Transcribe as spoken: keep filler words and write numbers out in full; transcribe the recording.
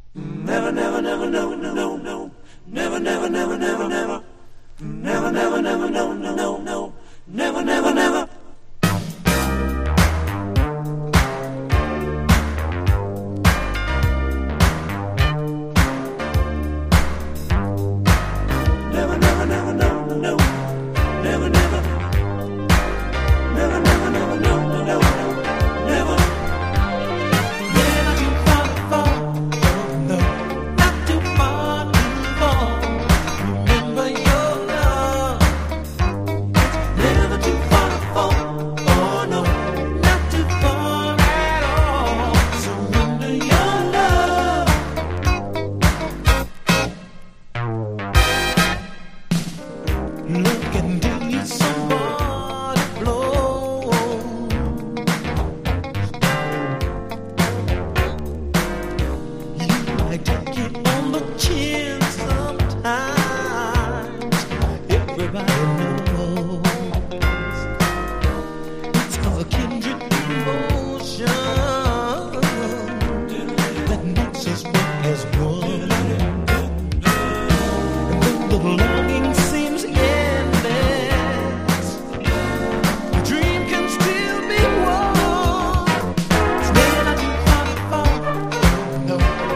Never, never, never, no, no, no, no. Never, never, never, never, never. Never, never, never, no, no, no, no. Never, never, never. Never, never, never, no, no, no. Never, never. Never, never, never, no, no, no, no. Never. Never too far to fall. Oh, no. Not too far to fall. Remember your love. Never too far to fall. Oh, no. Not too far at all. Surrender your love. Look into your somebody blow. You might take it